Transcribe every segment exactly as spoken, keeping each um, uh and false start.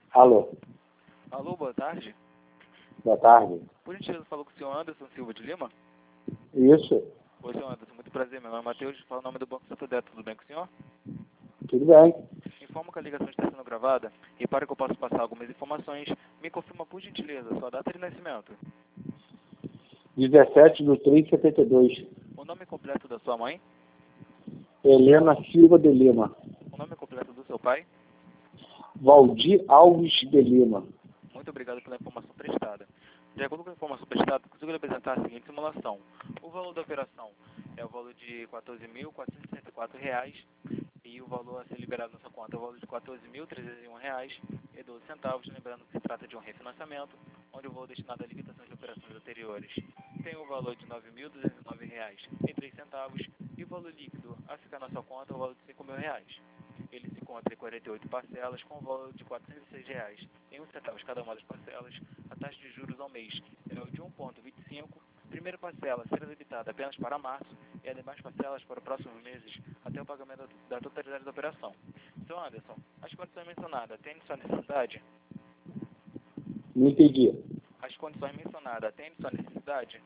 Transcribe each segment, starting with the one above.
Alô, Alô, boa tarde. boa tarde. Por gentileza, falou com o senhor Anderson Silva de Lima? Isso, Oi, senhor Anderson, muito prazer. Meu nome é Matheus, falo o nome do Banco Santander. Tudo bem com o senhor? tudo bem. Informo que a ligação está sendo gravada e para que eu possa passar algumas informações, me confirma por gentileza sua data de nascimento, dezessete de três de setenta e dois. o nome completo da sua mãe, Helena Silva de Lima. o nome completo do seu pai. Valdir Alves de Lima. Muito obrigado pela informação prestada. De acordo com a informação prestada, consigo lhe apresentar a seguinte simulação. O valor da operação é o valor de quatorze mil quatrocentos e sessenta e quatro reais e o valor a ser liberado na sua conta é o valor de quatorze mil trezentos e um reais e doze centavos, lembrando que se trata de um refinanciamento, onde o valor destinado à limitação de operações anteriores tem o valor de nove mil duzentos e nove reais e três centavos e o valor líquido a ficar na sua conta é o valor de cinco mil reais. Ele se encontra em quarenta e oito parcelas com o valor de quatrocentos e seis reais e um centavo cada uma das parcelas. A taxa de juros ao mês é o de um vírgula vinte e cinco. Primeira parcela será debitada apenas para março e as demais parcelas para os próximos meses até o pagamento da totalidade da operação. Senhor Anderson, as condições mencionadas atendem sua necessidade? Não entendi. As condições mencionadas atendem sua necessidade?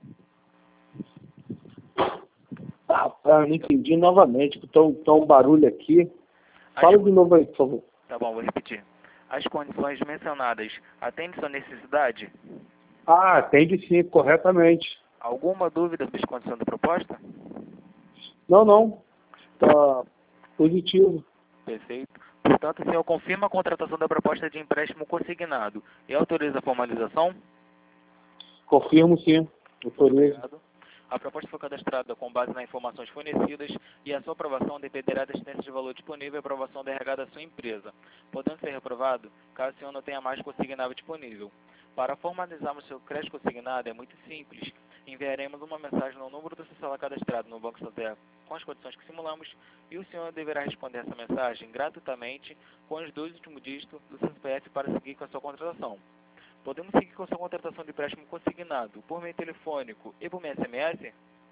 Ah, ah, não entendi novamente, porque tá, tá um barulho aqui. Fala de novo aí, por favor. Tá bom, vou repetir. As condições mencionadas atendem sua necessidade? Ah, atende sim, corretamente. Alguma dúvida sobre as condições da proposta? Não, não. Tá positivo. Perfeito. Portanto, o senhor confirma a contratação da proposta de empréstimo consignado e autoriza a formalização? Confirmo sim. Autorizo. Obrigado. A proposta foi cadastrada com base nas informações fornecidas e a sua aprovação dependerá da existência de valor disponível e aprovação da R H da sua empresa, podendo ser reprovado caso o senhor não tenha mais consignável disponível. Para formalizarmos seu crédito consignado é muito simples. Enviaremos uma mensagem no número do seu celular cadastrado no Banco Santander com as condições que simulamos e o senhor deverá responder essa mensagem gratuitamente com os dois últimos dígitos do seu C P F para seguir com a sua contratação. Podemos seguir com a sua contratação de empréstimo consignado por meio telefônico e por meio S M S?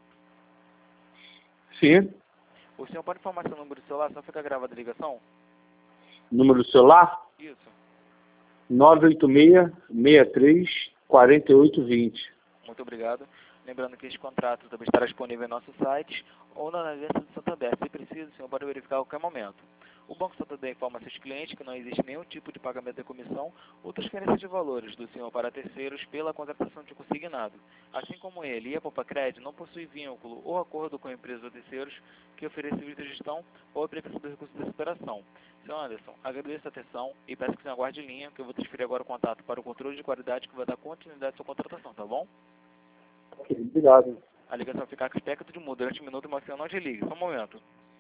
Sim. O senhor pode informar seu número de celular, só fica gravada a ligação? Número do celular? Isso. nove oito seis, seis três, quatro oito dois zero. Muito obrigado. Lembrando que este contrato também estará disponível em nosso site ou na agência do Santander. Se preciso, o senhor pode verificar a qualquer momento. O Banco Santander informa a seus clientes que não existe nenhum tipo de pagamento de comissão ou transferência de valores do senhor para terceiros pela contratação de consignado. Assim como ele e a Popacred não possuem vínculo ou acordo com empresas ou terceiros que ofereçam serviço de gestão ou aplicação do recurso dessa operação. Senhor Anderson, agradeço a atenção e peço que o senhor aguarde em linha, que eu vou transferir agora o contato para o controle de qualidade que vai dar continuidade à sua contratação, tá bom? Ok, obrigado. A ligação vai ficar com espectro de mudo durante um minuto, mas o senhor não desligue. Só um momento.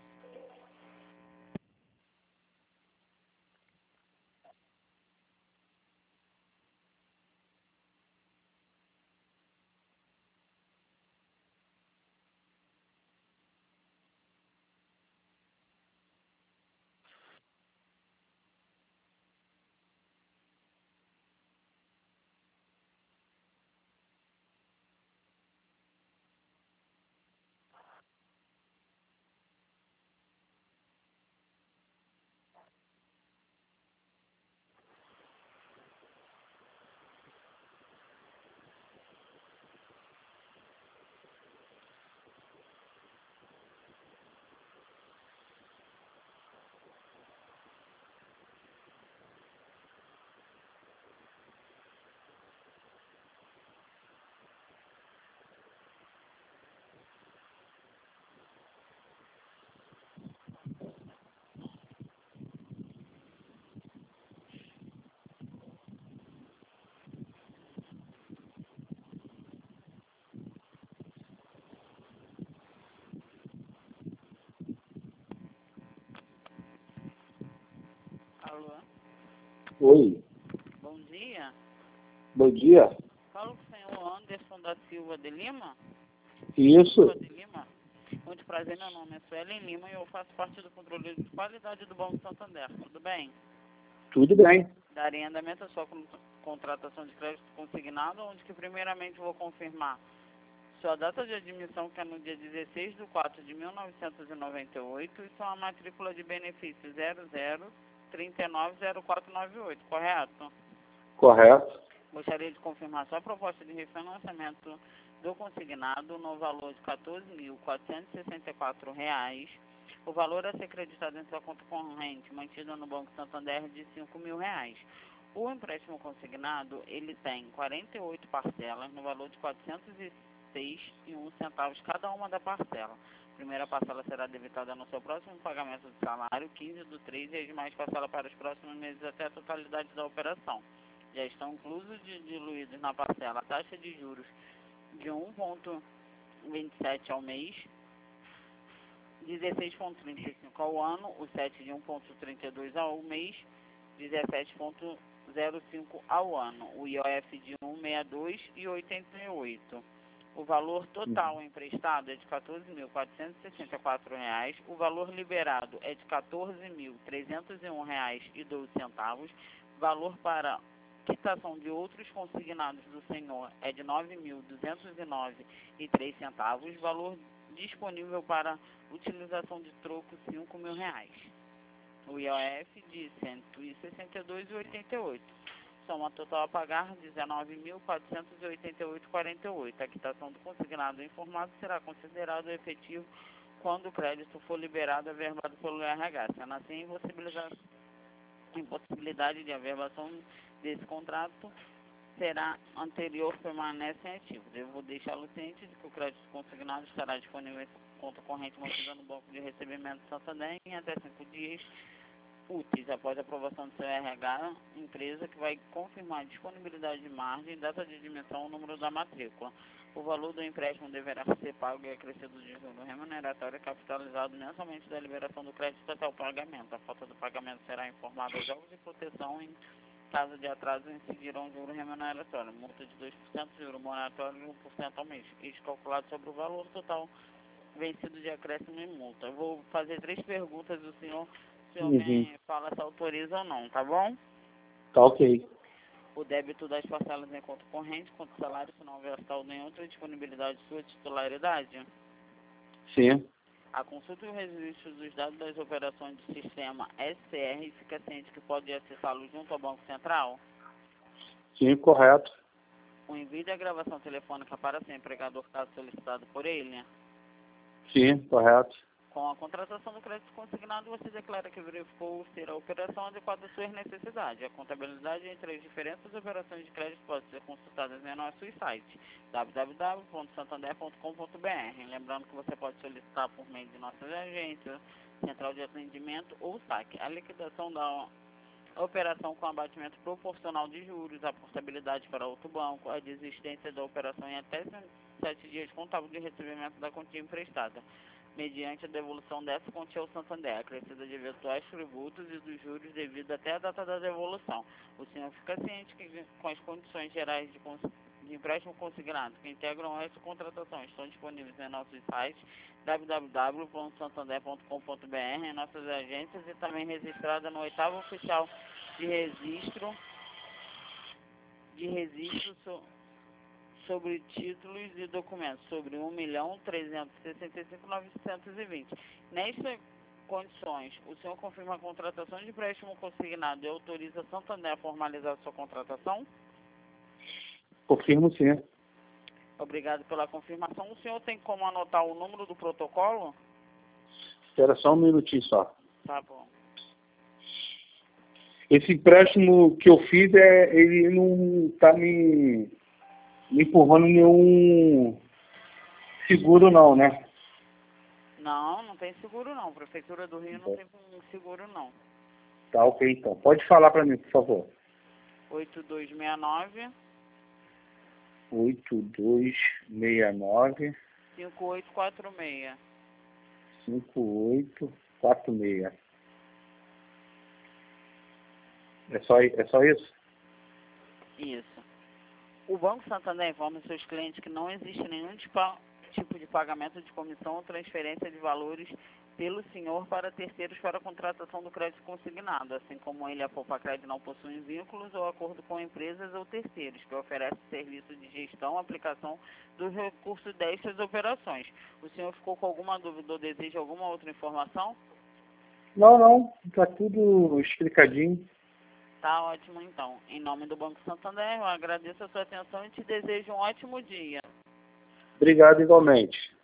Alô, Oi, bom dia. bom dia. Falo com o senhor Anderson da Silva de Lima? Isso, Silva de Lima. Muito prazer, meu nome é Suelen Lima e eu faço parte do controle de qualidade do Banco Santander. Tudo bem? tudo bem. Darei andamento à sua con- contratação de crédito consignado, onde que primeiramente vou confirmar sua data de admissão, que é no dia dezesseis de quatro de mil novecentos e noventa e oito, e sua matrícula de benefício zero zero trinta e nove zero quatro nove oito, correto? Correto. Gostaria de confirmar sua proposta de refinanciamento do consignado no valor de quatorze mil quatrocentos e sessenta e quatro reais. O valor a ser creditado em sua conta corrente, mantido no Banco Santander, de cinco mil reais. O empréstimo consignado, ele tem quarenta e oito parcelas no valor de quatrocentos e seis reais e um centavo cada uma da parcela. A primeira parcela será debitada no seu próximo pagamento de salário, quinze do três, e as demais parcelas para os próximos meses até a totalidade da operação. Já estão inclusos de diluídos na parcela a taxa de juros de um vírgula vinte e sete ao mês, dezesseis vírgula trinta e cinco ao ano, o sete de um vírgula trinta e dois ao mês, dezessete vírgula zero cinco ao ano, o I O F de cento e sessenta e dois e oitenta e oito. O valor total emprestado é de quatorze mil quatrocentos e sessenta e quatro reais, o valor liberado é de quatorze mil trezentos e um reais e doze centavos, valor para quitação de outros consignados do senhor é de nove mil duzentos e nove reais e três centavos, valor disponível para utilização de troco cinco mil reais. O I O F de cento e sessenta e dois reais e oitenta e oito centavos. Soma total a pagar dezenove mil quatrocentos e oitenta e oito reais e quarenta e oito centavos. A quitação do consignado informado será considerado efetivo quando o crédito for liberado e averbado pelo R H. Sendo assim, impossibilidade, impossibilidade de averbação desse contrato será anterior, permanece em ativo. Devo deixá-lo ciente de que o crédito consignado estará disponível em conta corrente mantida no Banco de Recebimento de Santander em até cinco dias úteis após a aprovação do seu R H, empresa que vai confirmar a disponibilidade de margem, data de admissão e número da matrícula. O valor do empréstimo deverá ser pago e acrescido de juros remuneratório capitalizado mensalmente da liberação do crédito até o pagamento. A falta do pagamento será informada aos órgãos de proteção. Em caso de atraso, incidirão juro remuneratório, multa de dois por cento, juro moratório de um por cento ao mês, isso calculado sobre o valor total vencido de acréscimo e multa. Eu vou fazer três perguntas do senhor. O senhor Uhum. me fala se autoriza ou não, tá bom? Tá ok. O débito das parcelas em conta corrente, conta salário, se não houver saldo em outra disponibilidade de sua titularidade. Sim. A consulta e o registro dos dados das operações do sistema S C R fica ciente que pode acessá-lo junto ao Banco Central. Sim, correto. O envio da gravação telefônica para seu empregador, caso solicitado por ele. Sim, correto. Com a contratação do crédito consignado, você declara que verificou ser a operação adequada às suas necessidades. A contabilidade entre as diferentes operações de crédito pode ser consultada em nosso site w w w ponto santander ponto com ponto b r. Lembrando que você pode solicitar por meio de nossas agências, central de atendimento ou saque. A liquidação da operação com abatimento proporcional de juros, a portabilidade para outro banco, a desistência da operação em até sete dias contábil de recebimento da quantia emprestada, mediante a devolução dessa quantia ao Santander, acrescida de eventuais tributos e dos juros devido até a data da devolução. O senhor fica ciente que com as condições gerais de, de empréstimo consignado que integram essa contratação estão disponíveis em nossos sites w w w ponto santander ponto com ponto b r, em nossas agências e também registrada no oitavo oficial de registro de registro so, sobre títulos e documentos, sobre um milhão trezentos e sessenta e cinco mil novecentos e vinte. Nestas condições, o senhor confirma a contratação de empréstimo consignado e autoriza a Santander a formalizar sua contratação? Confirmo sim. Obrigado pela confirmação. O senhor tem como anotar o número do protocolo? Espera só um minutinho só. Tá bom. Esse empréstimo que eu fiz, é, ele não está me, me empurrando nenhum seguro não, né? Não, não tem seguro não. Prefeitura do Rio não tem seguro não. Tá ok então. Pode falar para mim, por favor. oito dois seis nove oito dois seis nove cinco oito quatro seis. cinco oito quatro seis. É só, é só isso? Isso. O Banco Santander informa seus clientes que não existe nenhum tipo de pagamento de comissão ou transferência de valores pelo senhor para terceiros para a contratação do crédito consignado, assim como ele e a Poupa-Crédito não possuem vínculos ou acordo com empresas ou terceiros que oferecem serviço de gestão, aplicação dos recursos destas operações. O senhor ficou com alguma dúvida ou deseja alguma outra informação? Não, não, tá tudo explicadinho. Tá ótimo, então. Em nome do Banco Santander, eu agradeço a sua atenção e te desejo um ótimo dia. Obrigado igualmente.